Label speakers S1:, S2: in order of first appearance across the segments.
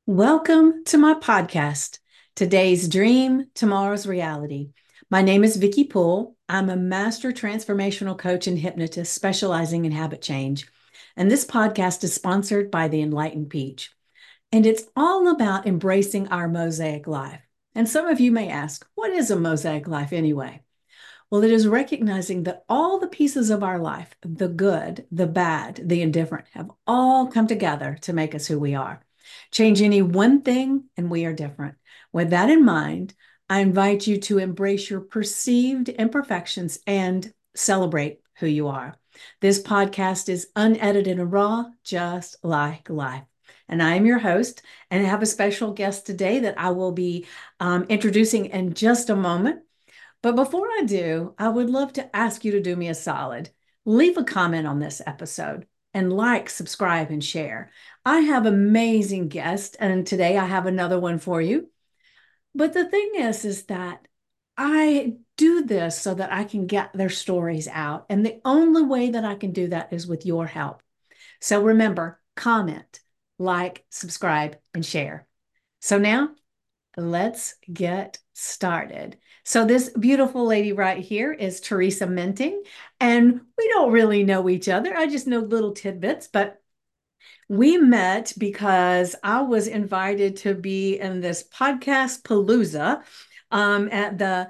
S1: Welcome to my podcast, Today's Dream, Tomorrow's Reality. My name is Vicki Poole. I'm a master transformational coach and hypnotist specializing in habit change. And this podcast is sponsored by the Enlightened Peach. And it's all about embracing our mosaic life. And some of you may ask, what is a mosaic life anyway? Well, it is recognizing that all the pieces of our life, the good, the bad, the indifferent, have all come together to make us who we are. Change any one thing, and we are different. With that in mind, I invite you to embrace your perceived imperfections and celebrate who you are. This podcast is unedited and raw, just like life. And I am your host, and I have a special guest today that I will be introducing in just a moment. But before I do, I would love to ask you to do me a solid. Leave a comment on this episode and like, subscribe, and share. I have amazing guests, and today I have another one for you. But the thing is that I do this so that I can get their stories out. And the only way that I can do that is with your help. So remember, comment, like, subscribe, and share. So now let's get started. So this beautiful lady right here is Teresa Minting, and we don't really know each other. I just know little tidbits, but we met because I was invited to be in this podcast palooza at the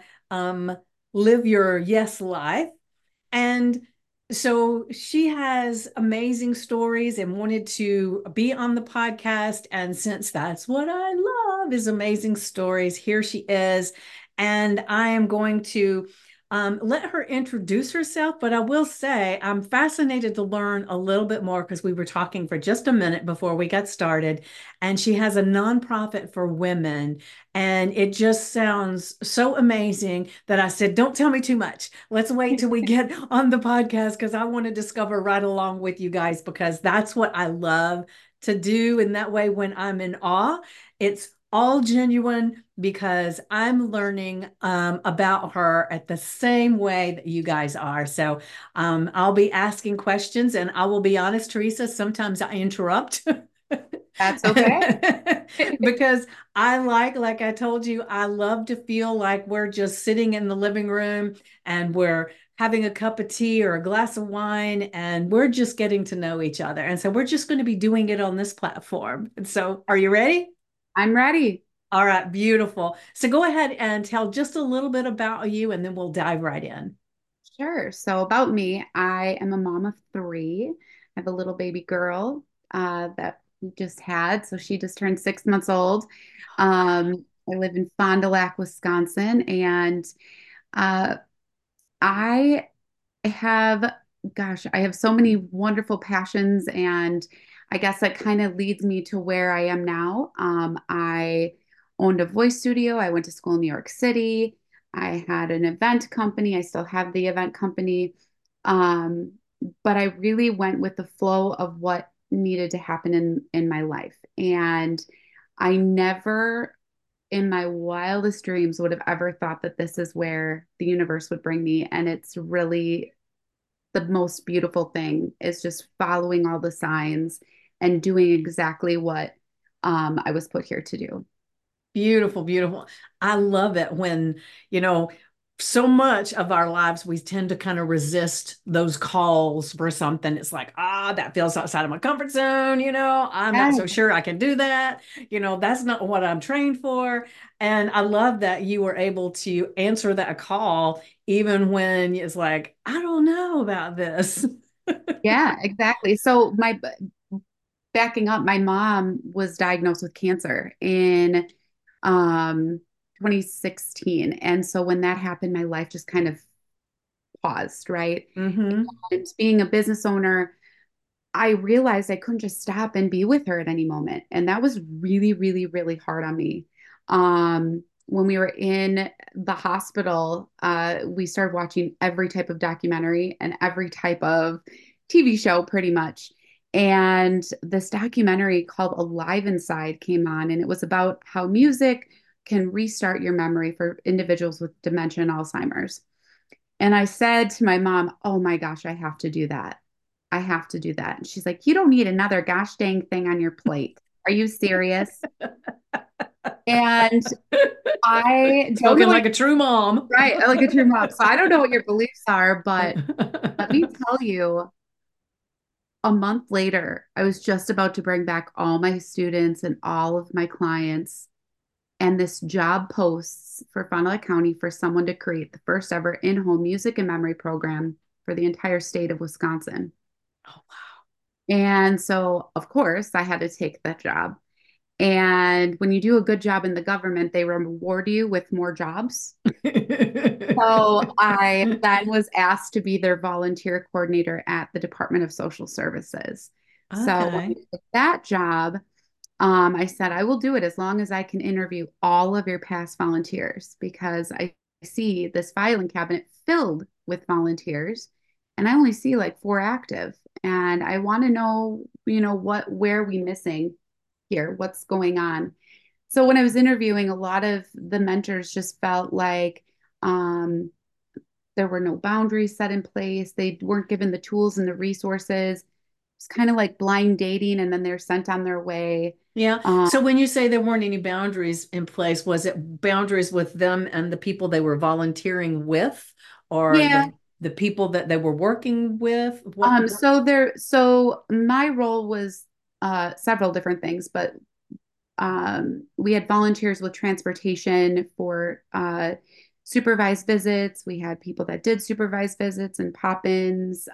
S1: Live Your Yes Life. And so she has amazing stories and wanted to be on the podcast. And since that's what I love is amazing stories, here she is. And I am going to let her introduce herself. But I will say I'm fascinated to learn a little bit more because we were talking for just a minute before we got started. And she has a nonprofit for women. And it just sounds so amazing that I said, don't tell me too much. Let's wait till we get on the podcast because I want to discover right along with you guys because that's what I love to do. And that way, when I'm in awe, it's all genuine because I'm learning about her at the same way that you guys are. So I'll be asking questions and I will be honest, Teresa, sometimes I interrupt.
S2: That's okay.
S1: Because like I told you, I love to feel like we're just sitting in the living room and we're having a cup of tea or a glass of wine and we're just getting to know each other. And so we're just going to be doing it on this platform. And so, are you ready?
S2: I'm ready.
S1: All right, beautiful. So go ahead and tell just a little bit about you and then we'll dive right in.
S2: Sure. So about me, I am a mom of three. I have a little baby girl that we just had. So she just turned 6 months old. I live in Fond du Lac, Wisconsin, and uh, I have, I have so many wonderful passions, and I guess that kind of leads me to where I am now. I owned a voice studio. I went to school in New York City. I had an event company. I still have the event company. Um, but I really went with the flow of what needed to happen in my life. And I never in my wildest dreams would have ever thought that this is where the universe would bring me. And it's really the most beautiful thing is just following all the signs and doing exactly what I was put here to do.
S1: Beautiful, beautiful. I love it when, you know, so much of our lives, we tend to kind of resist those calls for something. It's like, that feels outside of my comfort zone. I'm not
S2: Yeah.
S1: so sure I can do that. That's not what I'm trained for. And I love that you were able to answer that call, even when it's like, I don't know about this.
S2: Yeah, exactly. So my backing up, my mom was diagnosed with cancer in um 2016. And so when that happened, my life just kind of paused, right?
S1: Hmm.
S2: And being a business owner, I realized I couldn't just stop and be with her at any moment. And that was really, really, really hard on me. When we were in the hospital, we started watching every type of documentary and every type of TV show, pretty much. And this documentary called Alive Inside came on, and it was about how music can restart your memory for individuals with dementia and Alzheimer's. And I said to my mom, oh my gosh, I have to do that. I have to do that. And she's like, you don't need another gosh dang thing on your plate. Are you serious? And I don't know
S1: Spoken
S2: what,
S1: like a true mom.
S2: right, like a true mom. So I don't know what your beliefs are, but let me tell you, a month later, I was just about to bring back all my students and all of my clients. And this job posts for Fond du Lac County for someone to create the first ever in-home music and memory program for the entire state of Wisconsin.
S1: Oh,
S2: And so, of course, I had to take that job. And when you do a good job in the government, they reward you with more jobs. So
S1: wow.
S2: I then was asked to be their volunteer coordinator at the Department of Social Services. So when I
S1: Okay.
S2: took that job, I said, I will do it as long as I can interview all of your past volunteers because I see this filing cabinet filled with volunteers and I only see like four active. And I want to know, where are we missing here? What's going on? So when I was interviewing, a lot of the mentors just felt like um, there were no boundaries set in place. They weren't given the tools and the resources. It's kind of like blind dating, and then they're sent on their way.
S1: Yeah.
S2: Um,
S1: So when you say there weren't any boundaries in place, was it boundaries with them and the people they were volunteering with, or
S2: yeah.
S1: the people that they were working with? What?
S2: So my role was several different things, but we had volunteers with transportation for supervised visits. We had people that did supervised visits and pop-ins,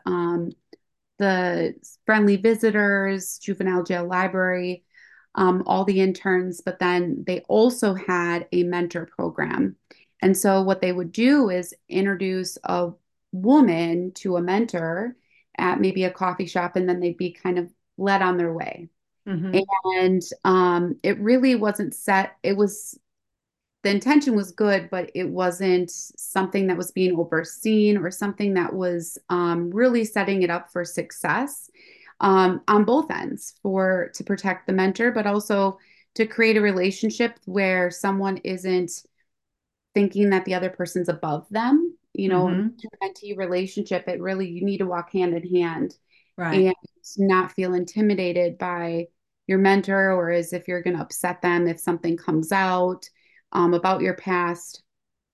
S2: the friendly visitors, juvenile jail library, all the interns. But then they also had a mentor program. And so what they would do is introduce a woman to a mentor at maybe a coffee shop, and then they'd be kind of led on their way.
S1: Hmm.
S2: And it really wasn't set. It was the intention was good, but it wasn't something that was being overseen or something that was really setting it up for success on both ends for to protect the mentor, but also to create a relationship where someone isn't thinking that the other person's above them.
S1: Hmm.
S2: Mentee relationship, it really you need to walk hand in hand
S1: Right.
S2: and not feel intimidated by your mentor or as if you're going to upset them if something comes out about your past.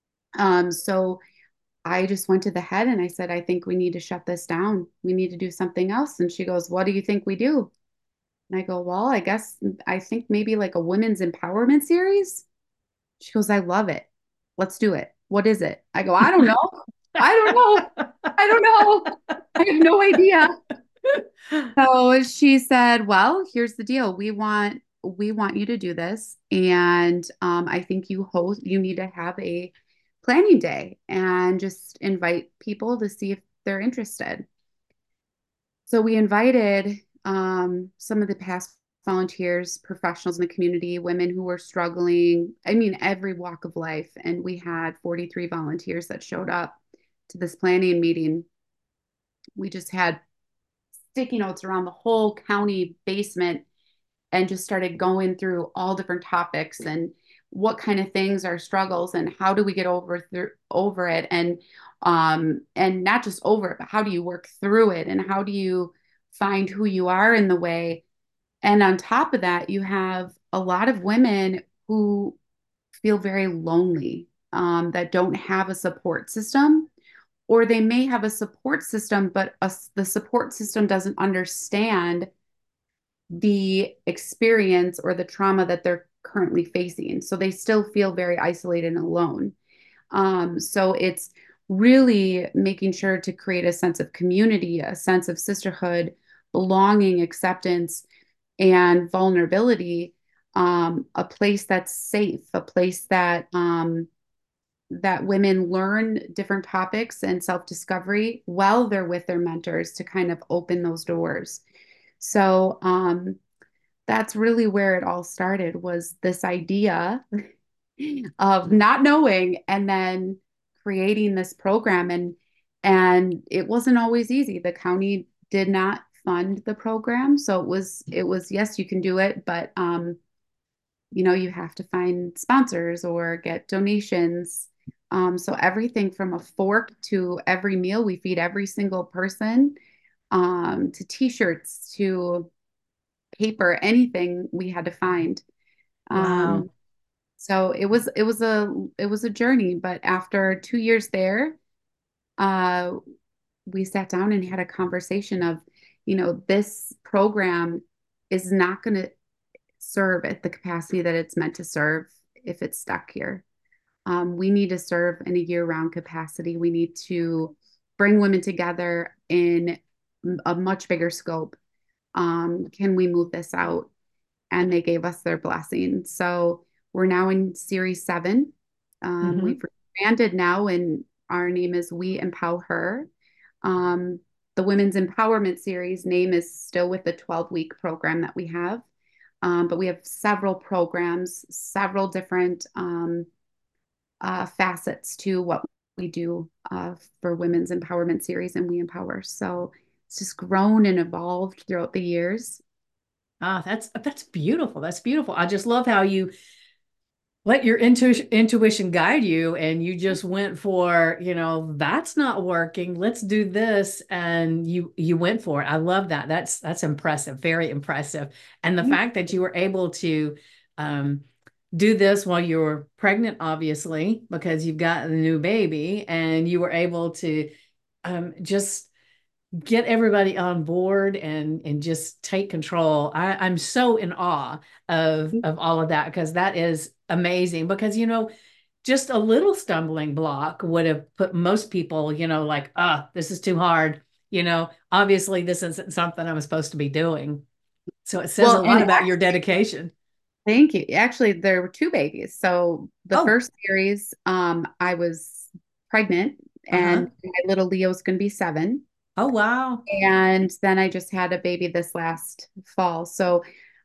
S2: So I just went to the head and I said, I think we need to shut this down. We need to do something else. And she goes, what do you think we do? And I go, well, I think maybe like a women's empowerment series. She goes, I love it. Let's do it. What is it? I go, I don't know. I don't know. I don't know. I have no idea. So she said, "Well, here's the deal. We want you to do this, and I think you need to have a planning day and just invite people to see if they're interested." So we invited some of the past volunteers, professionals in the community, women who were struggling. I mean, every walk of life, and we had 43 volunteers that showed up to this planning meeting. We just had sticky notes around the whole county basement and just started going through all different topics and what kind of things are struggles and how do we get over it and not just over it but how do you work through it and how do you find who you are in the way. And on top of that you have a lot of women who feel very lonely, that don't have a support system, or they may have a support system but the support system doesn't understand the experience or the trauma that they're currently facing. So they still feel very isolated and alone. So it's really making sure to create a sense of community, a sense of sisterhood, belonging, acceptance, and vulnerability. A place that's safe, a place that women learn different topics and self-discovery while they're with their mentors to kind of open those doors. So that's really where it all started was this idea of not knowing and then creating this program, and it wasn't always easy. The county did not fund the program, so it was yes, you can do it, but you have to find sponsors or get donations. So everything from a fork to every meal we feed every single person, to t-shirts to paper, anything we had to find.
S1: Wow.
S2: Um, so it was a journey, but after 2 years there, uh, we sat down and had a conversation of, this program is not going to serve at the capacity that it's meant to serve if it's stuck here. We need to serve in a year-round capacity. We need to bring women together in a much bigger scope. Can we move this out? And they gave us their blessing. So we're now in series 7. We've
S1: Hmm.
S2: rebranded now, and our name is We Empower Her. Um, the Women's Empowerment Series name is still with the 12-week program that we have. But we have several programs, several different facets to what we do for Women's Empowerment Series and We Empower. So it's just grown and evolved throughout the years.
S1: Ah, that's beautiful. That's beautiful. I just love how you let your intuition guide you and you just went for, that's not working. Let's do this. And you went for it. I love that. That's impressive, very impressive. And the fact that you were able to um, do this while you were pregnant, obviously, because you've got a new baby, and you were able to just get everybody on board and just take control. I'm so in awe of all of that, because that is amazing. Because just a little stumbling block would have put most people, like, this is too hard. Obviously this isn't something I'm supposed to be doing. So it says a
S2: Well,
S1: lot
S2: and
S1: about your dedication.
S2: thank you. Actually, there were two babies. So the
S1: Oh,
S2: first series, I was pregnant, and
S1: uh-huh.
S2: my little Leo's going to be 7.
S1: Oh, wow.
S2: And then I just had a baby this last fall. So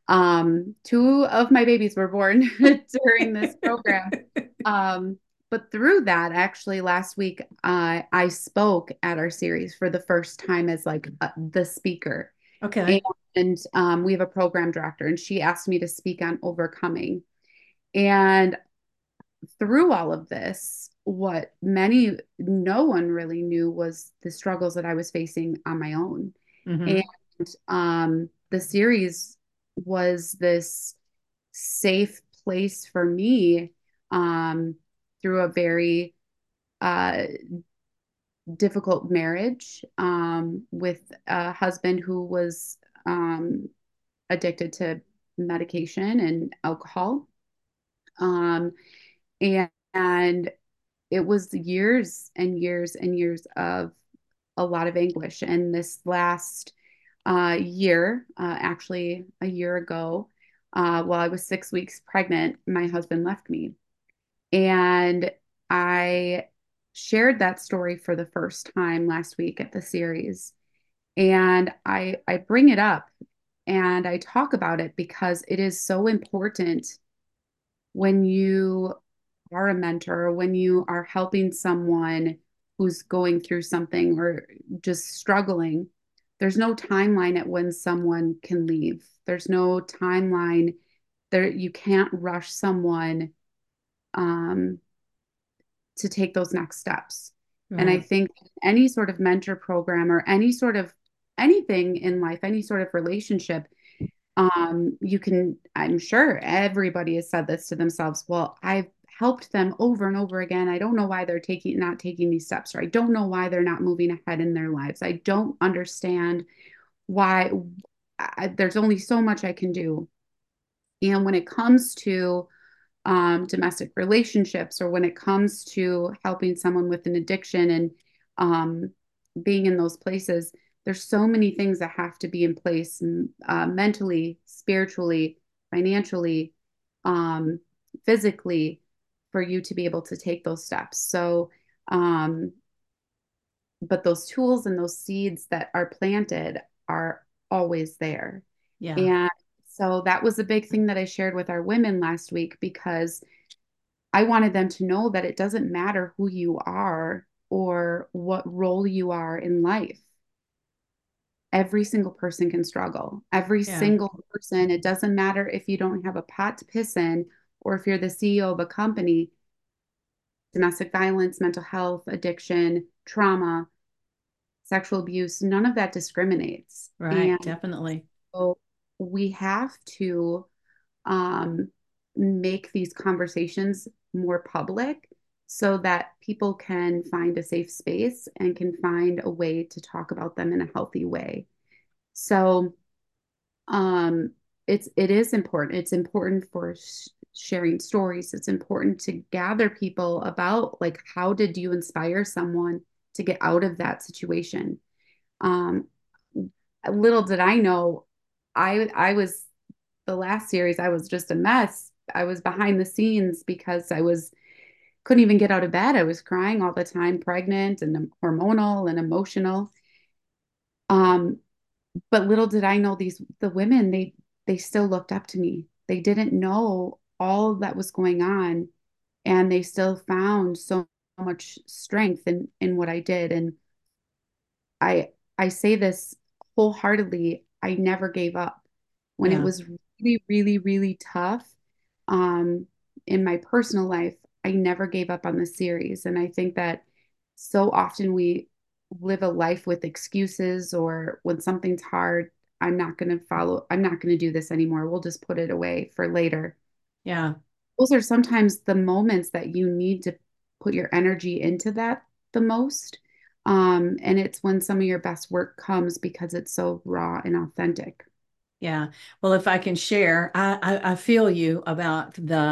S2: two of my babies were born during this program. Um, but through that, actually, last week, I spoke at our series for the first time as like the speaker.
S1: Okay.
S2: And we have a program director, and she asked me to speak on overcoming. And through all of this, what no one really knew was the struggles that I was facing on my own. And
S1: Hmm.
S2: the series was this safe place for me through a very uh, difficult marriage with a husband who was addicted to medication and alcohol. Um, and it was years and years and years of a lot of anguish. And this last year, actually a year ago, while I was 6 weeks pregnant, my husband left me. And I shared that story for the first time last week at the series. And I bring it up and I talk about it because it is so important when you are a mentor, when you are helping someone who's going through something or just struggling. There's no timeline at when someone can leave. There's no timeline there. You can't rush someone um, to take those next steps. And I
S1: Right.
S2: think any sort of mentor program or any sort of anything in life, any sort of relationship, you can, I'm sure everybody has said this to themselves. Well, I've helped them over and over again. I don't know why they're not taking these steps, or I don't know why they're not moving ahead in their lives. I don't understand why there's only so much I can do. And when it comes to domestic relationships, or when it comes to helping someone with an addiction and um, being in those places, there's so many things that have to be in place mentally, spiritually, financially, um, physically, for you to be able to take those steps. So, um, but those tools and those seeds that are planted are always there.
S1: Yeah.
S2: And so that was a big thing that I shared with our women last week, because I wanted them to know that it doesn't matter who you are or what role you are in life. Every single person can struggle. Every
S1: Yeah.
S2: single person, it doesn't matter if you don't have a pot to piss in or if you're the CEO of a company, domestic violence, mental health, addiction, trauma, sexual abuse, none of that discriminates.
S1: Right.
S2: And
S1: Definitely.
S2: so we have to um, make these conversations more public so that people can find a safe space and can find a way to talk about them in a healthy way. So um, it is important. It's important for sharing stories. It's important to gather people about like how did you inspire someone to get out of that situation. Um, Little did I know, I was the last series, I was just a mess. I was behind the scenes because I was couldn't even get out of bed. I was crying all the time, pregnant and hormonal and emotional. Um, but little did I know the women, they still looked up to me. They didn't know all that was going on, and they still found so much strength in what I did. And I I say this wholeheartedly. I never gave up when it
S1: Yeah.
S2: was really, really, really tough. Um, in my personal life, I never gave up on the series, and I think that so often we live a life with excuses, or when something's hard, I'm not going to do this anymore. We'll just put it away for later.
S1: Yeah.
S2: Those are sometimes the moments that you need to put your energy into that the most. And it's when some of your best work comes because it's so raw and authentic.
S1: Yeah. Well, if I can share, I feel you about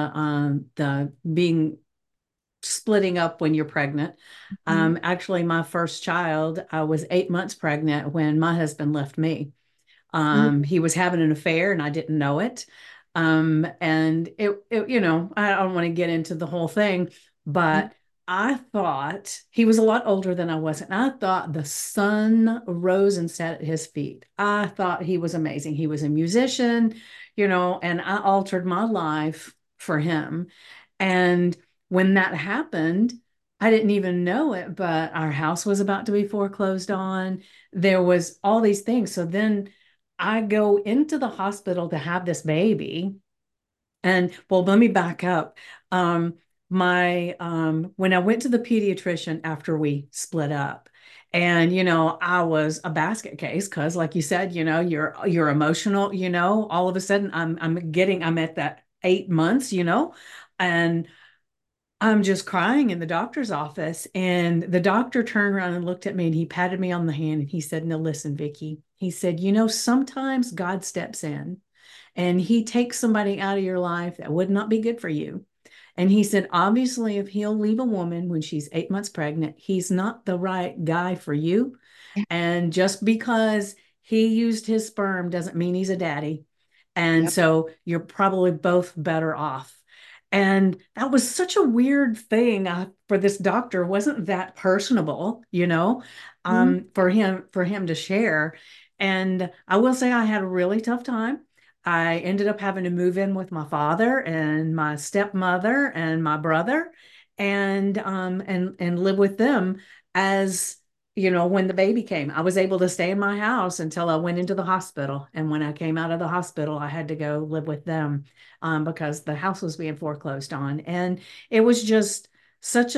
S1: the being splitting up when you're pregnant.
S2: Mhm.
S1: Actually, my first child, I was 8 months pregnant when my husband left me.
S2: Mhm.
S1: He was having an affair and I didn't know it. And I don't want to get into the whole thing, but I thought he was a lot older than I was. And I thought the sun rose and set at his feet. I thought he was amazing. He was a musician, and I altered my life for him. And when that happened, I didn't even know it, but our house was about to be foreclosed on. There was all these things. So then I go into the hospital to have this baby. And well, let me back up. My When I went to the pediatrician after we split up, and I was a basket case because, like you said, you're emotional. All of a sudden, I'm at that 8 months. And I'm just crying in the doctor's office. And the doctor turned around and looked at me and he patted me on the hand and he said, "No, listen, Vicky." He said, sometimes God steps in and he takes somebody out of your life that would not be good for you. And he said, obviously, if he'll leave a woman when she's 8 months pregnant, he's not the right guy for you.
S2: Yeah.
S1: And just because he used his sperm doesn't mean he's a daddy. And
S2: Yep.
S1: so you're probably both better off. And that was such a weird thing for this doctor. It wasn't that personable,
S2: Mhm.
S1: for him to share. And I will say I had a really tough time. I ended up having to move in with my father and my stepmother and my brother, and live with them as when the baby came. I was able to stay in my house until I went into the hospital. And when I came out of the hospital, I had to go live with them because the house was being foreclosed on. And it was just such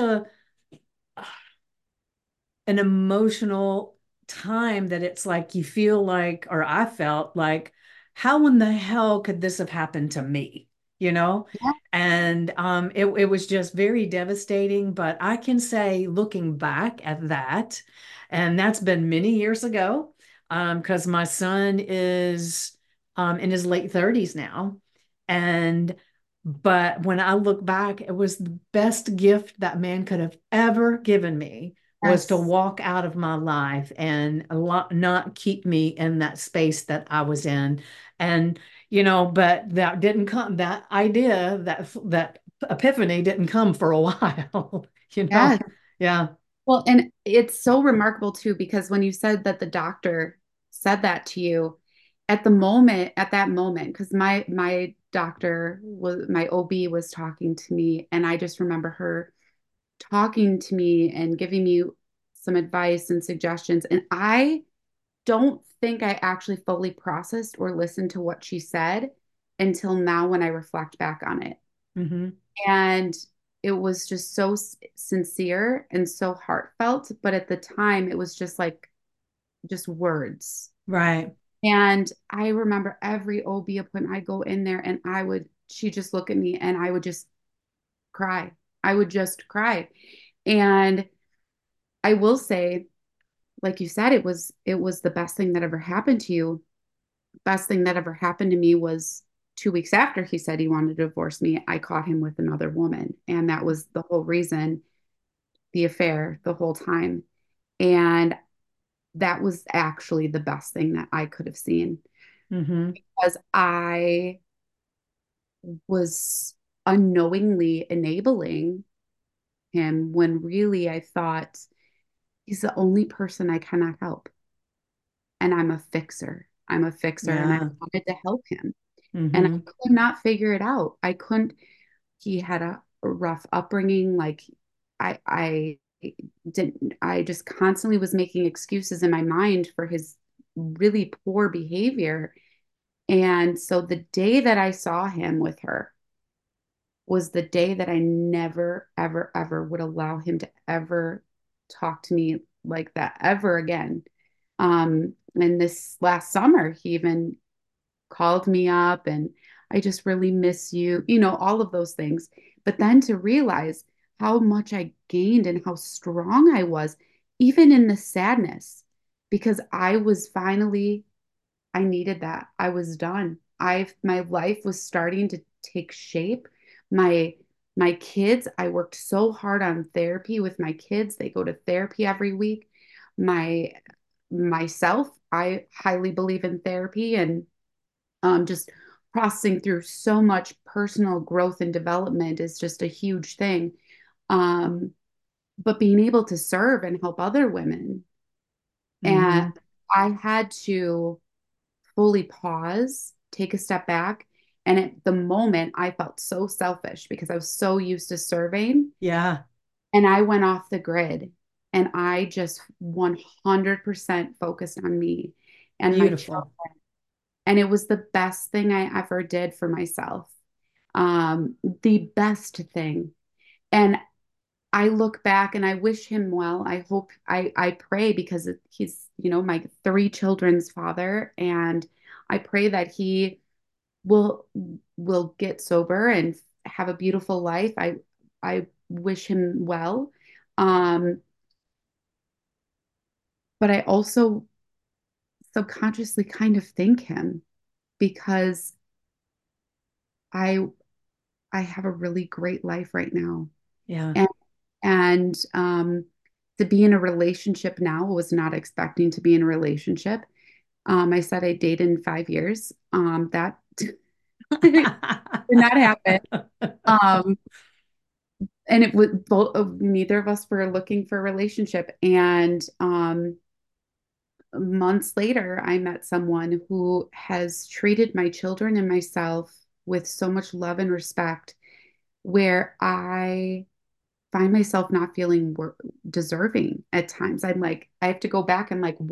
S1: an emotional time that it's like you feel like, or I felt like, how in the hell could this have happened to me? You know?
S2: Yeah.
S1: And it was just very devastating. But I can say, looking back at that, and that's been many years ago, because my son is in his late 30s now. And but when I look back, it was the best gift that man could have ever given me was to
S2: Yes.
S1: walk out of my life and not keep me in that space that I was in. And, but that didn't come, that idea, that epiphany didn't come for a while, you
S2: Yes.
S1: know? Yeah.
S2: Well, and it's so remarkable too, because when you said that the doctor said that to you at that moment, because my doctor was my OB was talking to me, and I just remember her talking to me and giving me some advice and suggestions. And I don't think I actually fully processed or listened to what she said until now when I reflect back on it.
S1: Hmm.
S2: And it was just so sincere and so heartfelt. But at the time, it was just like, just words.
S1: Right.
S2: And I remember every OB appointment I go in there and she'd just look at me and I would just cry. I would just cry. And I will say, like you said, it was the best thing that ever happened to you. Best thing that ever happened to me was 2 weeks after he said he wanted to divorce me, I caught him with another woman. And that was the whole reason, the affair the whole time. And that was actually the best thing that I could have seen
S1: Mm-hmm.
S2: because I was unknowingly enabling him when really I thought he's the only person I cannot help. And I'm a fixer. I'm a fixer and I
S1: Yeah.
S2: wanted to help him. And I
S1: Mm-hmm.
S2: could not figure it out. I couldn't, he had a rough upbringing. Like I didn't, I just constantly was making excuses in my mind for his really poor behavior. And so the day that I saw him with her was the day that I never, ever, ever would allow him to ever talk to me like that ever again. And this last summer, he even called me up and I just really miss you, all of those things. But then to realize how much I gained and how strong I was, even in the sadness, because I was finally, I needed that. I was done. My life was starting to take shape. My my kids, I worked so hard on therapy with my kids. They go to therapy every week. My myself, I highly believe in therapy and just processing through so much personal growth and development is just a huge thing. Um, but being able to serve and help other women. And
S1: Mm-hmm.
S2: I had to fully pause, take a step back. And at the moment, I felt so selfish because I was so used to serving.
S1: Yeah.
S2: And I went off the grid and I just 100% focused on me and my children.
S1: Beautiful.
S2: And it was the best thing I ever did for myself. The best thing. And I look back and I wish him well. I hope I pray because he's, my three children's father. And I pray that he will will get sober and have a beautiful life. I wish him well. Um, but I also subconsciously kind of thank him because I I have a really great life right now.
S1: Yeah.
S2: And and to be in a relationship now was not expecting to be in a relationship. I said I dated in 5 years. That did not happen. Um, and it would both neither of us were looking for a relationship. And months later, I met someone who has treated my children and myself with so much love and respect, where I find myself not feeling deserving at times. I'm like, I have to go back and like,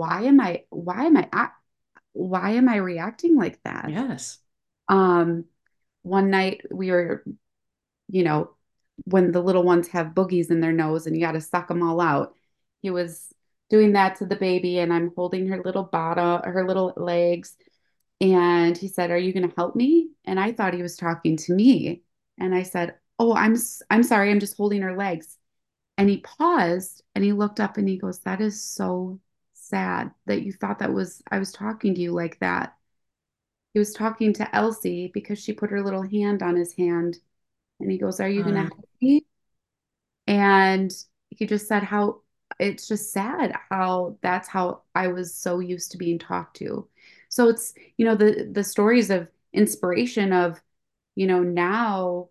S2: why am I reacting like that?
S1: Yes.
S2: Um, one night we were, you know, when the little ones have boogies in their nose and you got to suck them all out. He was doing that to the baby, and I'm holding her little bottom, her little legs. And he said, "Are you going to help me?" And I thought he was talking to me. And I said, "Oh, I'm sorry. I'm just holding her legs." And he paused and he looked up and he goes, "That is so sad that you thought I was talking to you like that." He was talking to Elsie because she put her little hand on his hand. And he goes, "Are you going to
S1: Uh,
S2: help me?" And he just said how it's just sad how that's how I was so used to being talked to. So it's, the stories of inspiration of, now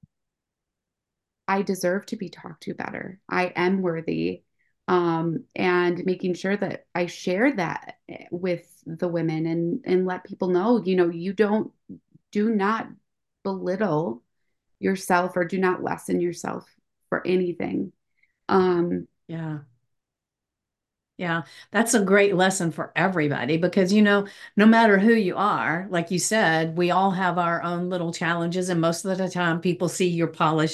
S2: I deserve to be talked to better. I am worthy. And making sure that I share that with the women and let people know, you do not belittle yourself or do not lessen yourself for anything. Um,
S1: yeah. Yeah, that's a great lesson for everybody because, no matter who you are, like you said, we all have our own little challenges. And most of the time, people see your polished,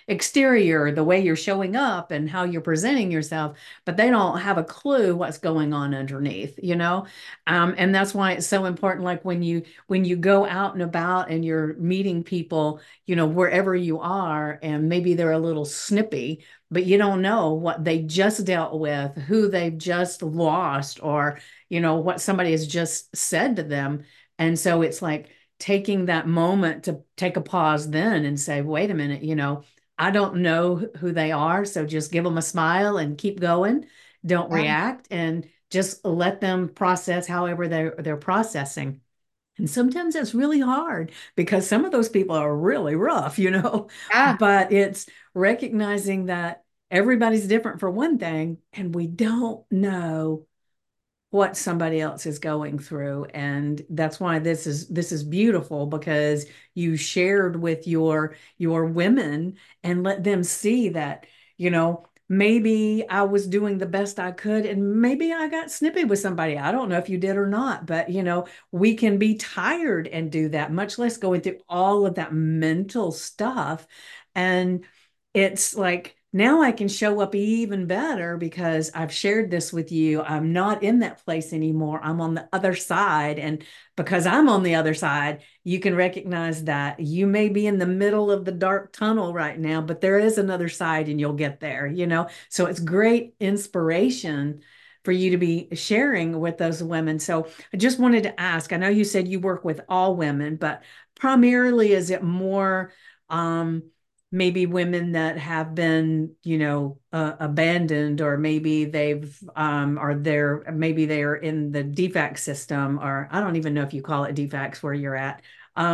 S1: exterior, the way you're showing up and how you're presenting yourself, but they don't have a clue what's going on underneath, you know? And that's why it's so important. Like when you go out and about and you're meeting people, you know, wherever you are, and maybe they're a little snippy, but you don't know what they just dealt with, who they've just lost, or, you know, what somebody has just said to them. And so it's like taking that moment to take a pause then and say, wait a minute, you know, I don't know who they are. So just give them a smile and keep going. Don't
S2: Yeah.
S1: react and just let them process however they're processing. And sometimes it's really hard because some of those people are really rough, you know,
S2: Yeah.
S1: but it's recognizing that everybody's different for one thing, and we don't know what somebody else is going through. And that's why this is beautiful, because you shared with your women and let them see that, you know, maybe I was doing the best I could and maybe I got snippy with somebody. I don't know if you did or not, but you know, we can be tired and do that, much less going through all of that mental stuff. And it's like now I can show up even better because I've shared this with you. I'm not in that place anymore. I'm on the other side. And because I'm on the other side, you can recognize that you may be in the middle of the dark tunnel right now, but there is another side and you'll get there, you know? So it's great inspiration for you to be sharing with those women. So I just wanted to ask, I know you said you work with all women, but primarily is it more, um, maybe women that have been, you know, abandoned, or maybe they've, or they're, maybe they're in the DFAC system, or I don't even know if you call it DFACs where you're at.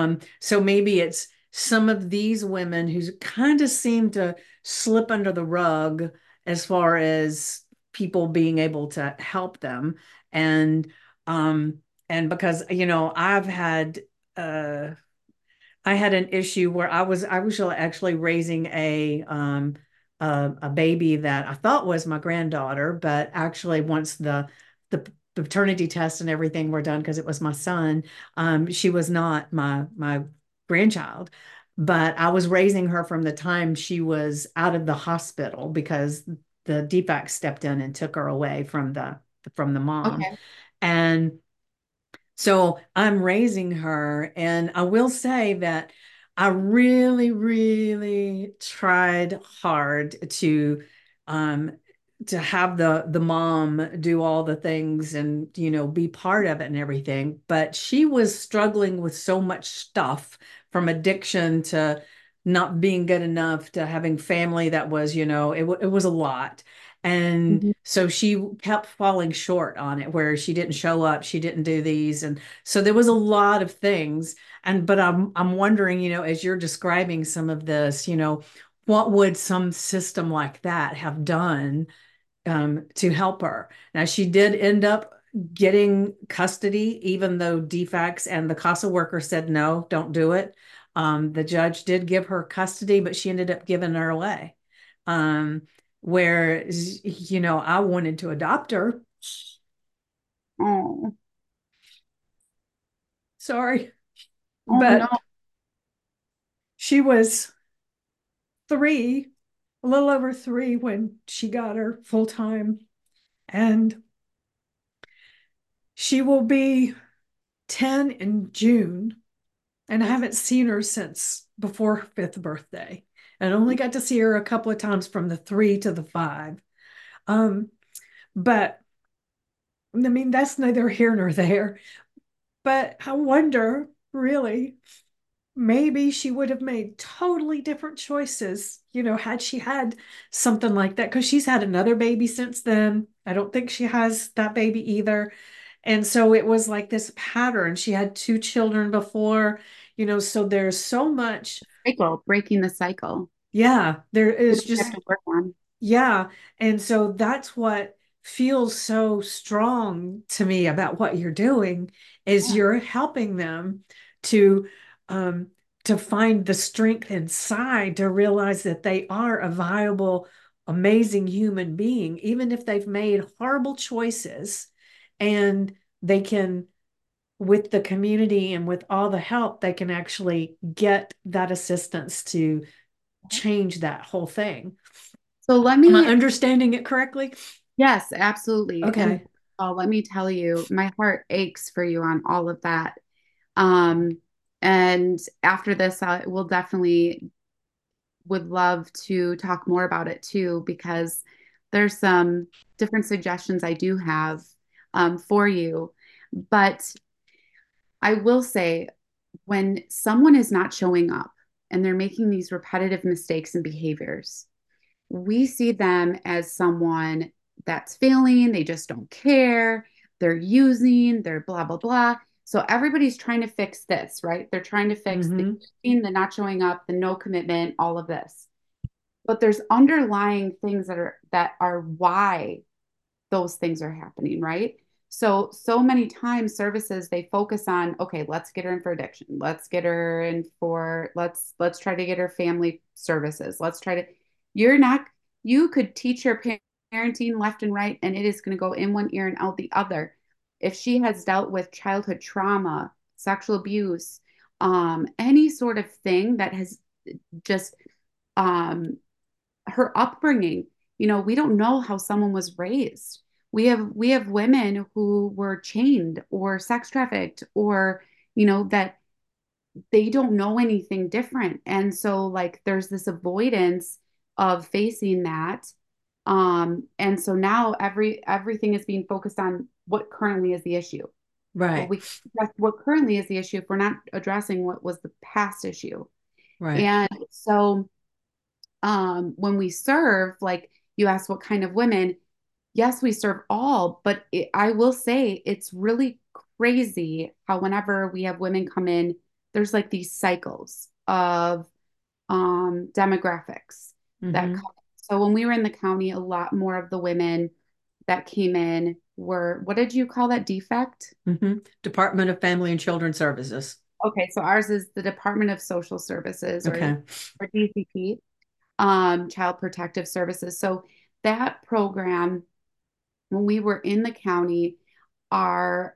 S1: So maybe it's some of these women who kind of seem to slip under the rug as far as people being able to help them. And, um, and because, you know, uh, I had an issue where I was actually raising a baby that I thought was my granddaughter, but actually once the paternity test and everything were done, because it was my son, she was not my grandchild. But I was raising her from the time she was out of the hospital because the DFAC stepped in and took her away from the mom.
S2: Okay.
S1: And so I'm raising her, and I will say that I really, really tried hard um to have the mom do all the things and, you know, be part of it and everything. But she was struggling with so much stuff, from addiction to not being good enough to having family that was, you know, it was a lot. And
S2: Mhm.
S1: so she kept falling short on it, where she didn't show up, she didn't do these. And so there was a lot of things. And but I'm wondering, you know, as you're describing some of this, you know, what would some system like that have done, to help her? Now, she did end up getting custody, even though DFACS and the CASA worker said, no, don't do it. The judge did give her custody, but she ended up giving her away. Um, where, you know, I wanted to adopt her.
S2: Oh,
S1: Sorry,
S2: oh no.
S1: but she was 3, a little over 3 when she got her full time. And she will be 10 in June. And I haven't seen her since before her 5th birthday. And I only got to see her a couple of times from the 3 to the 5. But I mean, that's neither here nor there. But I wonder, really, maybe she would have made totally different choices, you know, had she had something like that. Because she's had another baby since then. I don't think she has that baby either. And so it was like this pattern. She had 2 children before, you know, so there's so much.
S2: Cycle, breaking the cycle.
S1: Yeah, there
S2: What
S1: is
S2: do you have
S1: just,
S2: to work on?
S1: yeah. And so that's what feels so strong to me about what you're doing, is
S2: Yeah.
S1: you're helping them to um to find the strength inside to realize that they are a viable, amazing human being, even if they've made horrible choices. And they can, with the community and with all the help, they can actually get that assistance to change that whole thing.
S2: So let
S1: Am I
S2: me,
S1: understanding it correctly?
S2: yes, absolutely. And
S1: Okay.
S2: let me tell you, my heart aches for you on all of that. Um, and after this, I will definitely would love to talk more about it too, because there's some different suggestions I do have for you. But I will say, when someone is not showing up and they're making these repetitive mistakes and behaviors, we see them as someone that's failing, they just don't care, they're using, they're blah, blah, blah. So everybody's trying to fix this, right? They're trying to fix the
S1: Mm-hmm.
S2: using, the not showing up, the no commitment, all of this. But there's underlying things that are why those things are happening, right? So many times services they focus on, okay, let's get her in for addiction. Let's get her in for let's try to get her family services. Let's try to you're not you could teach her parenting left and right and it is going to go in one ear and out the other. If she has dealt with childhood trauma, sexual abuse, any sort of thing that has just um her upbringing. We don't know how someone was raised. We have women who were chained or sex trafficked or that they don't know anything different. And so like there's this avoidance of facing that. And so now everything is being focused on what currently is the issue. Well,
S1: Right.
S2: we can't address what currently is the issue if we're not addressing what was the past issue.
S1: Right.
S2: And so when we serve, like you asked what kind of women, yes, we serve all, but I will say it's really crazy how whenever we have women come in, there's like these cycles of demographics that
S1: Mm-hmm.
S2: come. So when we were in the county, a lot more of the women that came in were, what did you call that, defect?
S1: Mm-hmm. Department of Family and Children Services.
S2: Okay, so ours is the Department of Social Services
S1: Okay.
S2: or DCP, Child Protective Services. So that program, when we were in the county, our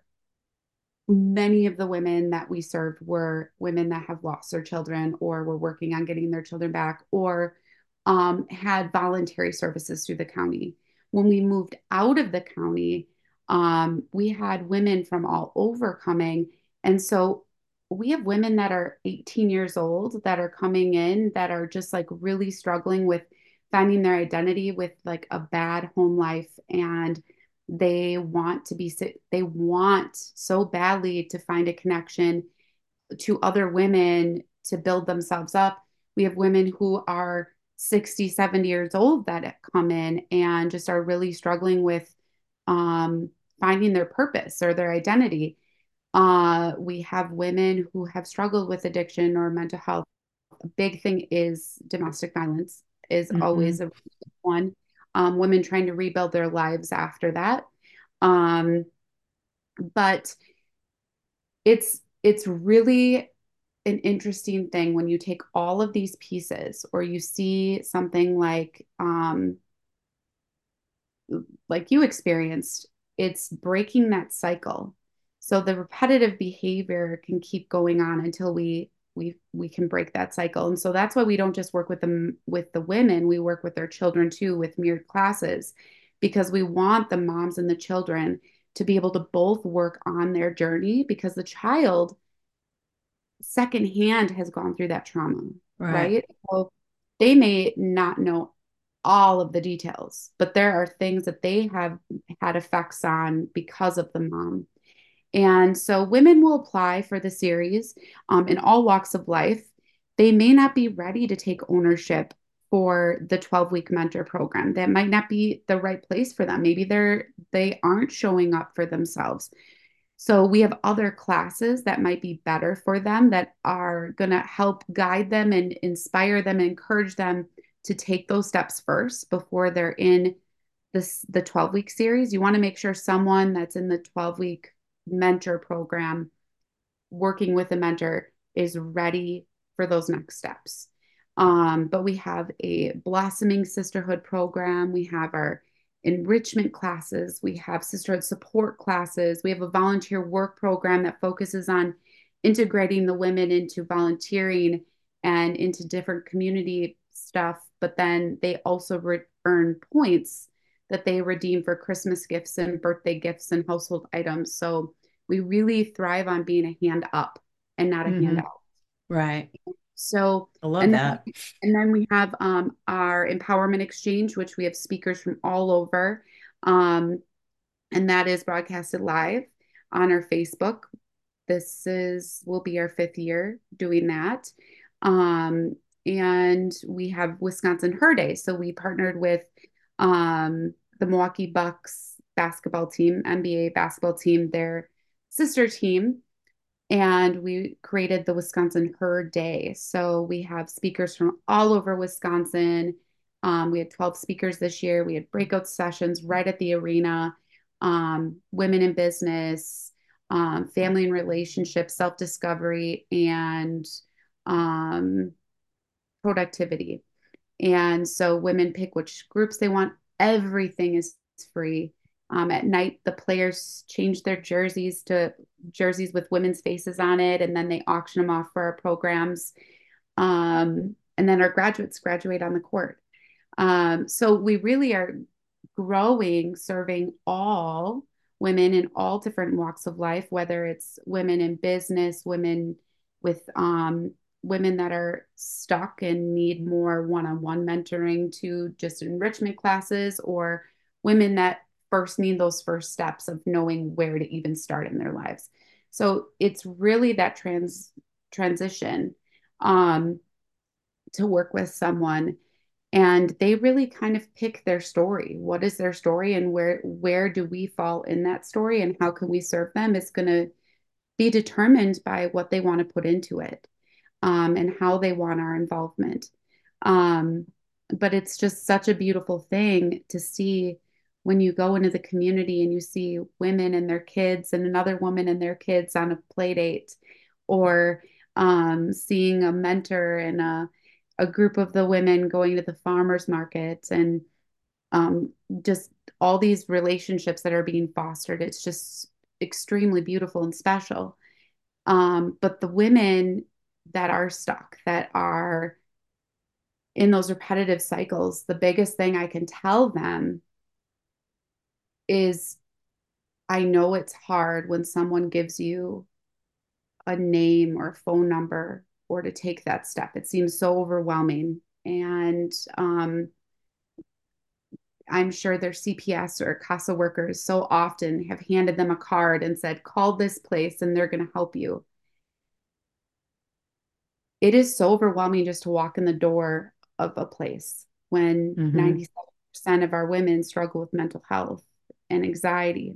S2: many of the women that we served were women that have lost their children or were working on getting their children back or had voluntary services through the county. When we moved out of the county, we had women from all over coming. And so we have women that are 18 years old that are coming in that are just like really struggling with finding their identity with like a bad home life and they want so badly to find a connection to other women to build themselves up. We have women who are 60, 70 years old that come in and just are really struggling with um, finding their purpose or their identity. We have women who have struggled with addiction or mental health. A big thing is domestic violence is
S1: Mm-hmm.
S2: always a one. Women trying to rebuild their lives after that. Um, but it's really an interesting thing when you take all of these pieces or you see something like you experienced, it's breaking that cycle. So the repetitive behavior can keep going on until we can break that cycle. And so that's why we don't just work with the women, we work with their children too with mirrored classes because we want the moms and the children to be able to both work on their journey because the child secondhand has gone through that trauma,
S1: Right.
S2: right? So they may not know all of the details, but there are things that they have had effects on because of the mom. And so women will apply for the series in all walks of life. They may not be ready to take ownership for the 12-week mentor program. That might not be the right place for them. Maybe they aren't showing up for themselves. So we have other classes that might be better for them that are going to help guide them and inspire them and encourage them to take those steps first before they're in the 12-week series. You want to make sure someone that's in the 12-week mentor program working with a mentor is ready for those next steps. But we have a blossoming sisterhood program. We have our enrichment classes. We have sisterhood support classes. We have a volunteer work program that focuses on integrating the women into volunteering and into different community stuff, but then they also earn points that they redeem for Christmas gifts and birthday gifts and household items. So we really thrive on being a hand up and not a
S1: Hmm.
S2: handout.
S1: Right.
S2: So,
S1: I love
S2: and
S1: that.
S2: then we have our empowerment exchange, which we have speakers from all over. Um, and that is broadcasted live on our Facebook. This is will be our 5th year doing that. Um, and we have Wisconsin Her Day. So we partnered with the Milwaukee Bucks basketball team, NBA basketball team, their sister team, and we created the Wisconsin Her Day. So we have speakers from all over Wisconsin. We had 12 speakers this year. We had breakout sessions right at the arena, women in business, family and relationships, self discovery, and um, productivity. And so women pick which groups they want. Everything is free. At night, the players change their jerseys to jerseys with women's faces on it, and then they auction them off for our programs. And then our graduates graduate on the court. So we really are growing, serving all women in all different walks of life, whether it's women in business, women with women that are stuck and need more one-on-one mentoring to just enrichment classes, or women that first need those first steps of knowing where to even start in their lives. So it's really that transition um, to work with someone, and they really kind of pick their story. What is their story, and where do we fall in that story, and how can we serve them? It's going to be determined by what they want to put into it, and how they want our involvement. Um, but it's just such a beautiful thing to see when you go into the community and you see women and their kids and another woman and their kids on a play date, or seeing a mentor and a group of the women going to the farmers market, and um, just all these relationships that are being fostered. It's just extremely beautiful and special. But the women that are stuck, that are in those repetitive cycles, the biggest thing I can tell them is, I know it's hard when someone gives you a name or a phone number or to take that step. It seems so overwhelming. And I'm sure their CPS or CASA workers so often have handed them a card and said, call this place and they're going to help you. It is so overwhelming just to walk in the door of a place when
S1: Hmm.
S2: 97% of our women struggle with mental health and anxiety.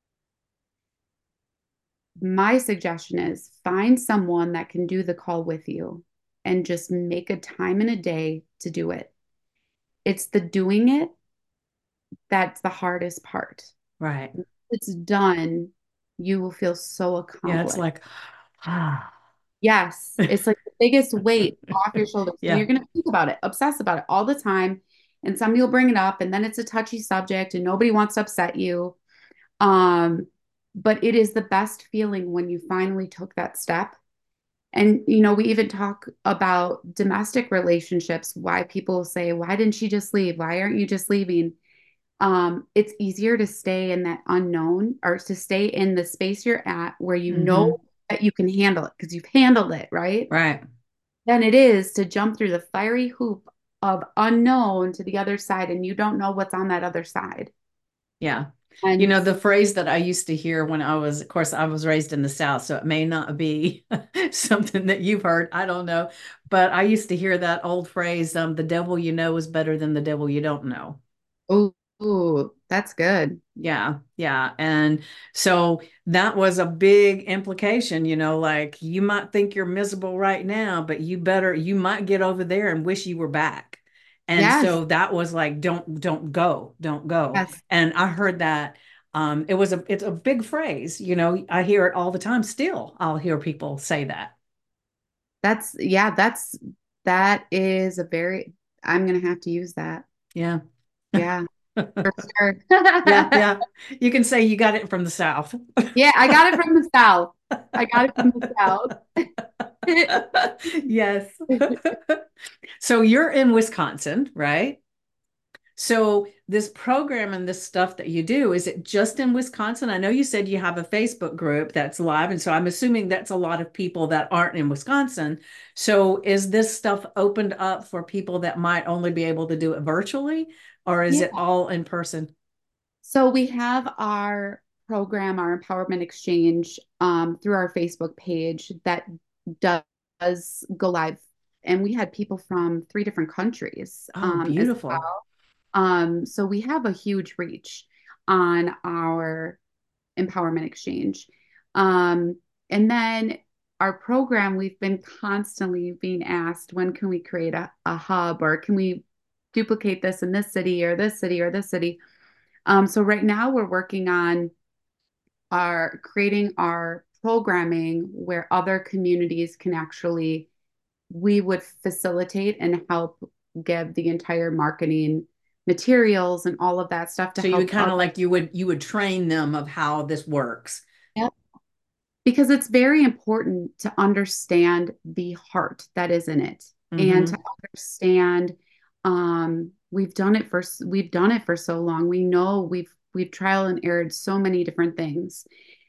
S2: My suggestion is find someone that can do the call with you and just make a time in a day to do it. It's the doing it that's the hardest part.
S1: Right.
S2: When it's done, you will feel so
S1: Yeah. It's
S2: accomplished.
S1: like, ah.
S2: Yes, it's like the biggest weight off your shoulders. And you're
S1: Yeah.
S2: going to think about it, obsess about it all the time. And somebody will bring it up, and then it's a touchy subject, and nobody wants to upset you. Um, but it is the best feeling when you finally took that step. And, we even talk about domestic relationships, why people say, why didn't she just leave? Why aren't you just leaving? It's easier to stay in that unknown, or to stay in the space you're at where you know
S1: Hmm.
S2: that you can handle it because you've handled it, right?
S1: Right.
S2: Than it is to jump through the fiery hoop of unknown to the other side, and you don't know what's on that other side.
S1: Yeah.
S2: And
S1: The phrase that I used to hear when of course, I was raised in the South, so it may not be something that you've heard. I don't know. But I used to hear that old phrase, the devil you know is better than the devil you don't know.
S2: oh, ooh, that's good.
S1: Yeah, yeah. And so that was a big implication, like you might think you're miserable right now, but you might get over there and wish you were back. And
S2: Yes,
S1: so that was like, don't go, don't go.
S2: yes.
S1: And I heard that it's a big phrase, I hear it all the time still. I'll hear people say that.
S2: Yeah, that is a very, I'm gonna have to use that.
S1: Yeah.
S2: Yeah, for sure.
S1: Yeah, yeah. You can say you got it from the South.
S2: Yeah, I got it from the South. I got it from the South.
S1: Yes. So you're in Wisconsin, right? So this program and this stuff that you do, is it just in Wisconsin? I know you said you have a Facebook group that's live, and so I'm assuming that's a lot of people that aren't in Wisconsin. So is this stuff opened up for people that might only be able to do it virtually, or is
S2: Yeah.
S1: it all in person?
S2: So we have our program, our Empowerment Exchange, through our Facebook page that does go live. And we had people from 3 different countries
S1: Oh,
S2: as
S1: beautiful.
S2: well. So we have a huge reach on our Empowerment Exchange. Um, and then our program, we've been constantly being asked, when can we create a hub, or can we duplicate this in this city or this city or this city? So right now we're working on our creating our programming where other communities can actually, we would facilitate and help give the entire marketing materials and all of that stuff to
S1: So you would
S2: help
S1: kind
S2: other.
S1: of like you would train them of how this works.
S2: Yep. Because it's very important to understand the heart that is in it, and to
S1: Hmm.
S2: understand, we've done it for so long. We know we've trial and errored so many different things.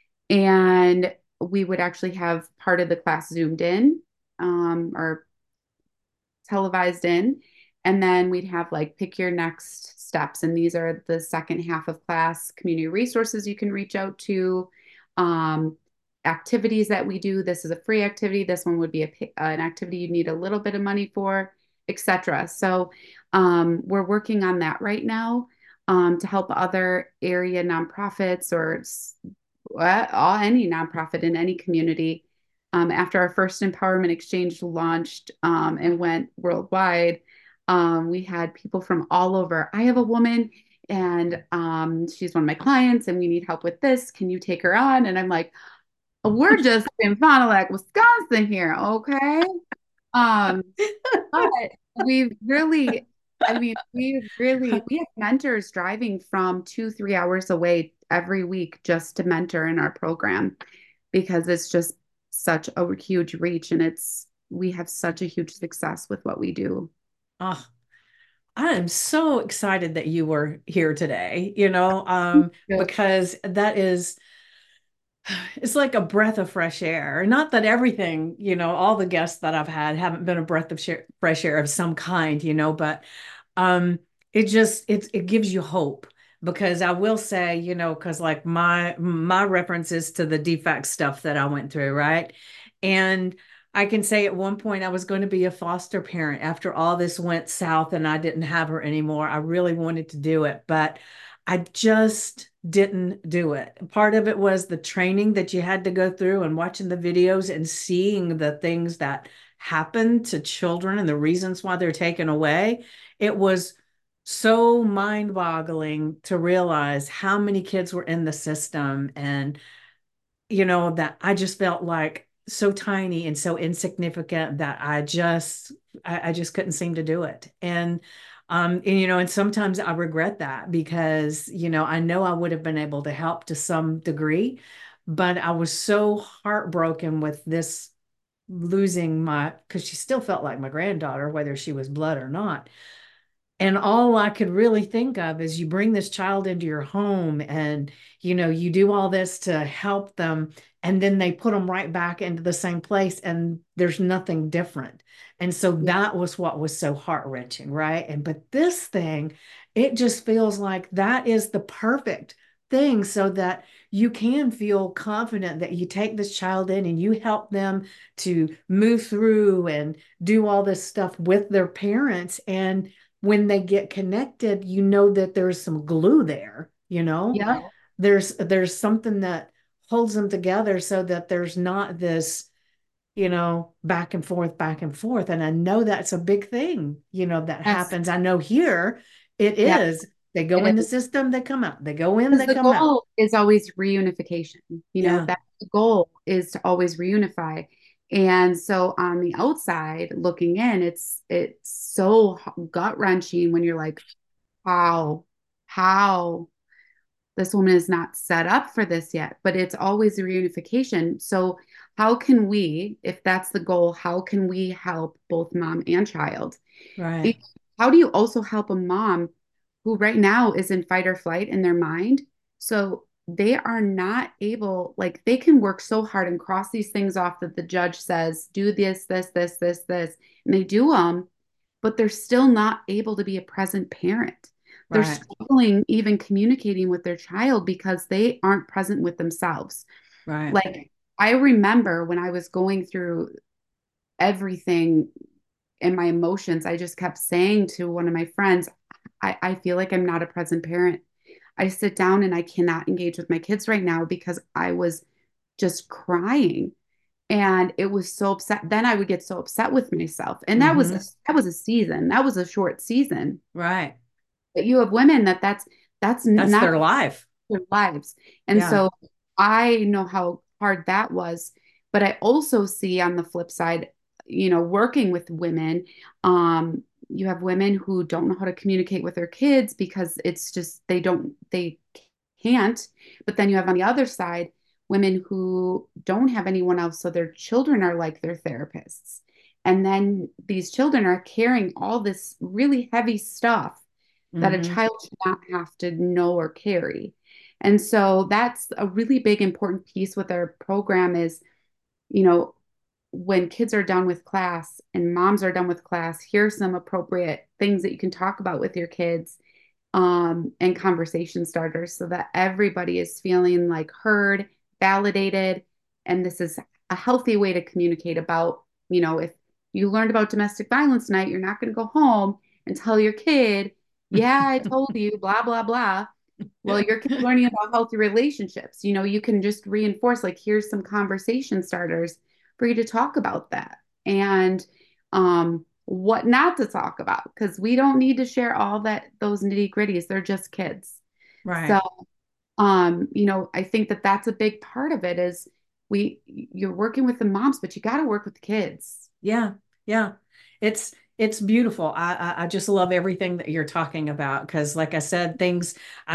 S2: And we would actually have part of the class zoomed in, or televised in. And then we'd have like pick your next steps. And these are the second half of class community resources you can reach out to, um, activities that we do. This is a free activity. This one would be an activity you need a little bit of money for, etc. So we're working on that right now, to help other area nonprofits, or any nonprofit in any community. After our first Empowerment Exchange launched, and went worldwide, we had people from all over. I have a woman, and she's one of my clients, and we need help with this. Can you take her on? And I'm like, we're just in Fond du Lac, Wisconsin here, okay? Um, but we really, I mean, we have mentors driving from 2, 3 hours away every week just to mentor in our program, because it's just such a huge reach, and we have such a huge success with what we do.
S1: Oh, I am so excited that you were here today,
S2: Yeah.
S1: because that is, it's like a breath of fresh air. Not that everything, all the guests that I've had haven't been a breath of fresh air of some kind, but um, it gives you hope. Because I will say, because like my reference is to the defect stuff that I went through, right? And I can say at one point I was going to be a foster parent after all this went south and I didn't have her anymore. I really wanted to do it, but I just didn't do it. Part of it was the training that you had to go through and watching the videos and seeing the things that happen to children and the reasons why they're taken away. It was so mind-boggling to realize how many kids were in the system, and that I just felt like so tiny and so insignificant that I just couldn't seem to do it. And sometimes I regret that because, I know I would have been able to help to some degree, but I was so heartbroken with this losing because she still felt like my granddaughter, whether she was blood or not. And all I could really think of is you bring this child into your home and, you do all this to help them. And then they put them right back into the same place and there's nothing different. And so
S2: Yeah.
S1: that was what was so heart-wrenching, right? But this thing, it just feels like that is the perfect thing so that you can feel confident that you take this child in and you help them to move through and do all this stuff with their parents. And when they get connected, that there's some glue there,
S2: Yeah.
S1: there's something that holds them together so that there's not this, back and forth, back and forth. And I know that's a big thing, that
S2: Yes.
S1: happens. I know here it
S2: Yeah.
S1: is. They go in
S2: It
S1: the
S2: is.
S1: system, they come out. They go in,
S2: Because
S1: they
S2: the
S1: come out.
S2: goal is always reunification.
S1: Yeah.
S2: That's the goal, is to always reunify. And so on the outside looking in, it's so gut wrenching when you're like, how this woman is not set up for this yet, but it's always the reunification. So how can we, if that's the goal, how can we help both mom and child?
S1: Right.
S2: How do you also help a mom who right now is in fight or flight in their mind? So they are not able, like, they can work so hard and cross these things off that the judge says, do this, and they do them, but they're still not able to be a present parent. They're
S1: Right.
S2: struggling even communicating with their child because they aren't present with themselves.
S1: Right.
S2: Like, I remember when I was going through everything and my emotions, I just kept saying to one of my friends, I feel like I'm not a present parent. I sit down and I cannot engage with my kids right now because I was just crying. And it was so upset. Then I would get so upset with myself. And
S1: Mm-hmm.
S2: that was a season. That was a short season.
S1: Right.
S2: But you have women that's
S1: That's
S2: not
S1: their life.
S2: their lives. And
S1: Yeah.
S2: so I know how hard that was. But I also see on the flip side, working with women, you have women who don't know how to communicate with their kids because it's just they can't. But then you have on the other side women who don't have anyone else, so their children are like their therapists. And then these children are carrying all this really heavy stuff that a
S1: Mm-hmm.
S2: child should not have to know or carry. And so that's a really big important piece with our program is, you know, when kids are done with class and moms are done with class, here's some appropriate things that you can talk about with your kids, and conversation starters so that everybody is feeling like heard, validated, and this is a healthy way to communicate about, if you learned about domestic violence tonight, you're not going to go home and tell your kid, yeah, I told you, blah, blah, blah. Well, your kid's learning about healthy relationships. You can just reinforce, like, here's some conversation starters for you to talk about that. And what not to talk about, because we don't need to share all those nitty gritties. They're just kids. So,
S1: Right.
S2: I think that that's a big part of it is you're working with the moms, but you got to work with the kids.
S1: Yeah, yeah. It's beautiful. I just love everything that you're talking about because, like I said, things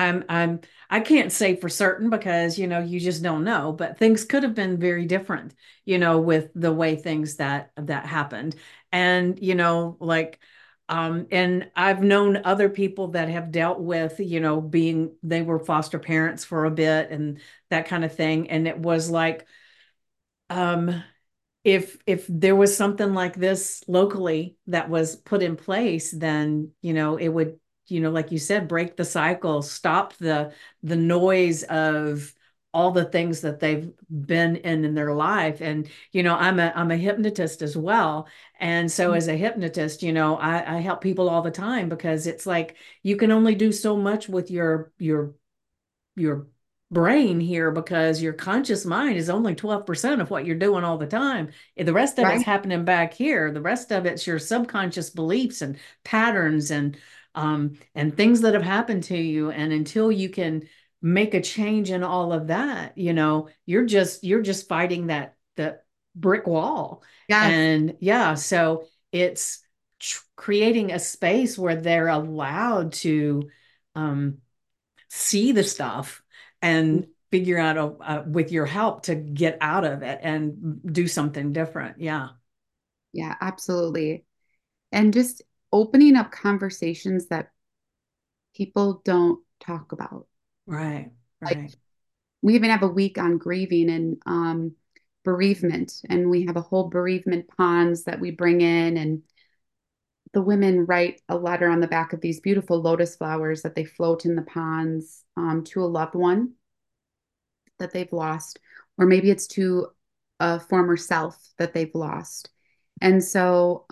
S1: I can't say for certain because you just don't know, but things could have been very different, with the way things that happened. And like and I've known other people that have dealt with, being they were foster parents for a bit and that kind of thing. And it was like um if there was something like this locally that was put in place, then it would, like you said, break the cycle, stop the noise of all the things that they've been in their life. And I'm a hypnotist as well, and so as a hypnotist, I help people all the time because it's like you can only do so much with your brain here because your conscious mind is only 12% of what you're doing all the time. The rest of it's
S2: Right.
S1: happening back here. The rest of it's your subconscious beliefs and patterns and things that have happened to you. And until you can make a change in all of that, you're just fighting that brick wall.
S2: Yes.
S1: And yeah, so it's creating a space where they're allowed to um see the stuff and figure out with your help to get out of it and do something different. Yeah.
S2: Yeah, absolutely. And just opening up conversations that people don't talk about.
S1: Right.
S2: Like,
S1: Right.
S2: we even have a week on grieving and bereavement, and we have a whole bereavement ponds that we bring in, and the women write a letter on the back of these beautiful lotus flowers that they float in the ponds, to a loved one that they've lost, or maybe it's to a former self that they've lost. And so,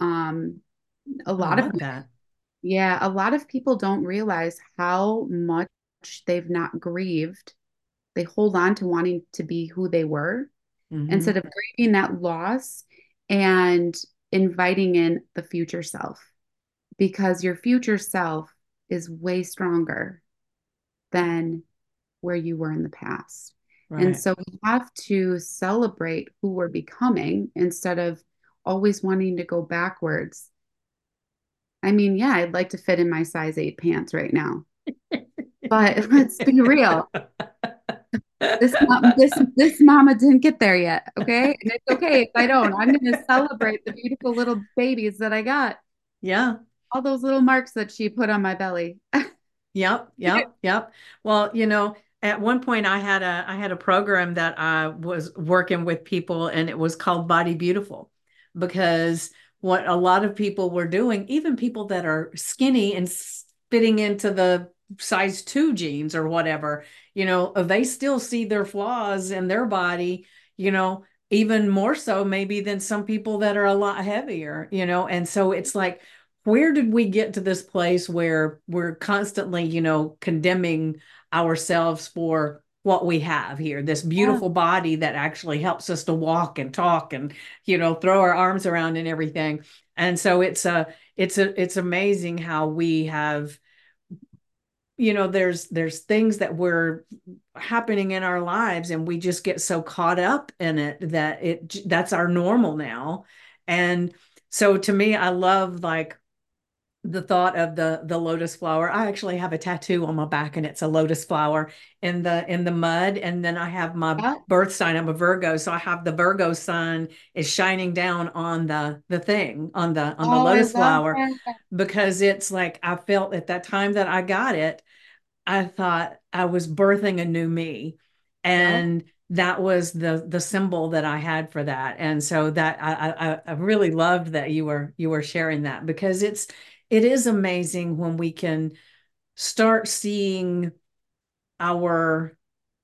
S2: a
S1: I
S2: lot of
S1: love that.
S2: yeah, a lot of people don't realize how much they've not grieved. They hold on to wanting to be who they were instead
S1: Hmm.
S2: of grieving that loss and inviting in the future self, because your future self is way stronger than where you were in the past. And
S1: Right.
S2: so we have to celebrate who we're becoming instead of always wanting to go backwards. I mean, yeah, I'd like to fit in my size 8 pants right now, but let's be real. This mama didn't get there yet, okay? And it's okay if I don't. I'm going to celebrate the beautiful little babies that I got.
S1: Yeah.
S2: All those little marks that she put on my belly.
S1: Yep, yep, yep. Well, at one point I had a program that I was working with people, and it was called Body Beautiful, because what a lot of people were doing, even people that are skinny and fitting into the size 2 jeans or whatever, they still see their flaws in their body, even more so maybe than some people that are a lot heavier, and so it's like, where did we get to this place where we're constantly, condemning ourselves for what we have here, this
S2: Yeah,
S1: beautiful body that actually helps us to walk and talk and, throw our arms around and everything. And so it's amazing how we have, there's things that were happening in our lives, and we just get so caught up in it that that's our normal now. And so to me, I love, like, the thought of the lotus flower. I actually have a tattoo on my back, and it's a lotus flower in the mud. And then I have my
S2: yeah.
S1: birth sign. I'm a Virgo, so I have the Virgo sun is shining down on the thing on the
S2: Oh, I
S1: lotus
S2: love
S1: flower,
S2: that.
S1: because it's like I felt at that time that I got it, I thought I was birthing a new me.
S2: Yeah.
S1: And that was the symbol that I had for that. And so that I really loved that you were sharing that, because it is amazing when we can start seeing our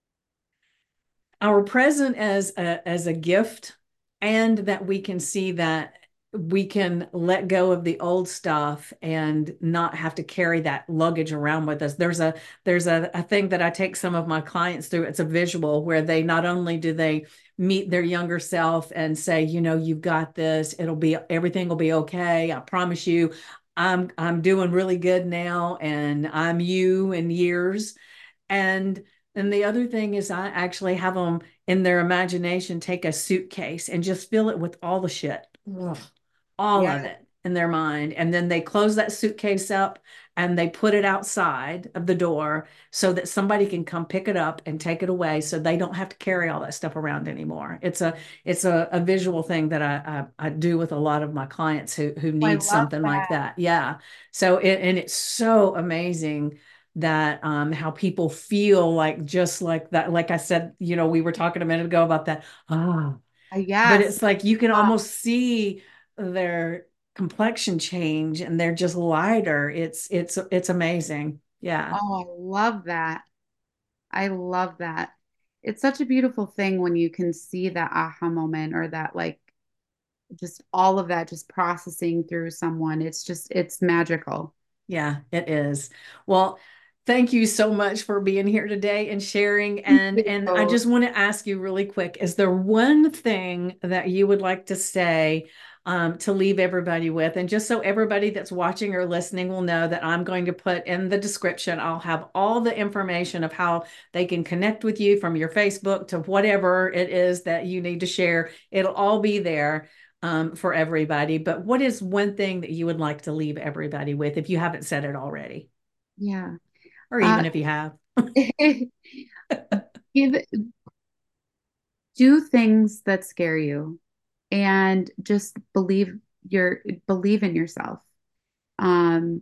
S1: our present as a gift, and that we can see that we can let go of the old stuff and not have to carry that luggage around with us. There's a thing that I take some of my clients through. It's a visual where they not only do they meet their younger self and say, you've got this, everything will be okay, I promise you, I'm doing really good now, and I'm you in years. And then the other thing is, I actually have them in their imagination take a suitcase and just fill it with all the shit, ugh, all
S2: Yeah.
S1: of it in their mind. And then they close that suitcase up and they put it outside of the door so that somebody can come pick it up and take it away, so they don't have to carry all that stuff around anymore. It's a visual thing that I do with a lot of my clients who
S2: Oh, I
S1: need
S2: love
S1: something like
S2: that.
S1: that. Yeah. So it's so amazing that how people feel, like, just like that, like I said, we were talking a minute ago about that, but
S2: Yes.
S1: it's like you can
S2: Uh,
S1: almost see their complexion change, and they're just lighter. It's amazing. Yeah.
S2: oh, I love that. I love that. It's such a beautiful thing when you can see that aha moment or that like just all of that just processing through someone. It's magical.
S1: Yeah, it is. Well, thank you so much for being here today and sharing.
S2: Thank
S1: And I
S2: you.
S1: just want to ask you really quick, is there one thing that you would like to say, to leave everybody with? And just so everybody that's watching or listening will know, that I'm going to put in the description, I'll have all the information of how they can connect with you, from your Facebook to whatever it is that you need to share. It'll all be there, for everybody. But what is one thing that you would like to leave everybody with, if you haven't said it already,
S2: Yeah.
S1: or
S2: Uh,
S1: even if you have?
S2: give do things that scare you and just believe in yourself. Um,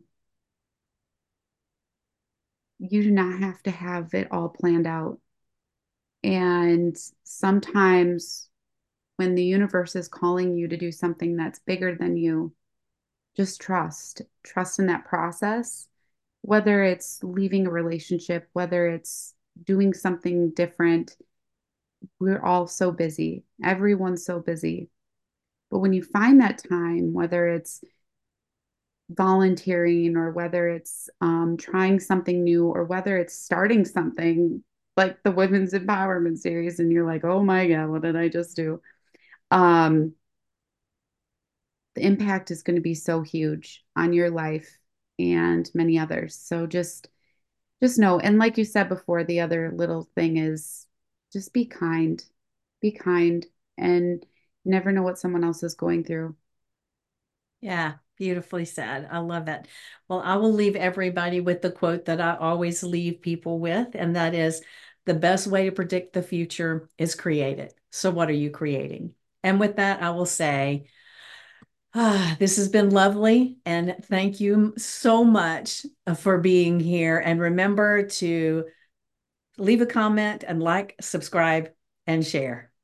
S2: you do not have to have it all planned out. And sometimes when the universe is calling you to do something that's bigger than you, just trust in that process, whether it's leaving a relationship, whether it's doing something different. We're all so busy. Everyone's so busy. But when you find that time, whether it's volunteering or whether it's trying something new or whether it's starting something like the Women's Empowerment Series, and you're like, oh my God, what did I just do? Um, the impact is going to be so huge on your life and many others. So just know, and like you said before, the other little thing is just be kind, and you never know what someone else is going through.
S1: Yeah, beautifully said. I love that. Well, I will leave everybody with the quote that I always leave people with, and that is, The best way to predict the future is create it. So, what are you creating? And with that, I will say, this has been lovely. And thank you so much for being here. And remember to leave a comment and like, subscribe, and share.